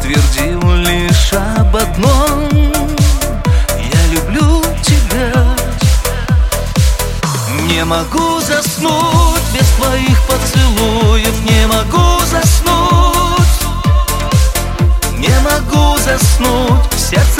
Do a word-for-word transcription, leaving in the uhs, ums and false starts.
твердил лишь об одном: я люблю тебя. Не могу заснуть без твоих поцелуев, не могу заснуть, не могу заснуть, в сердце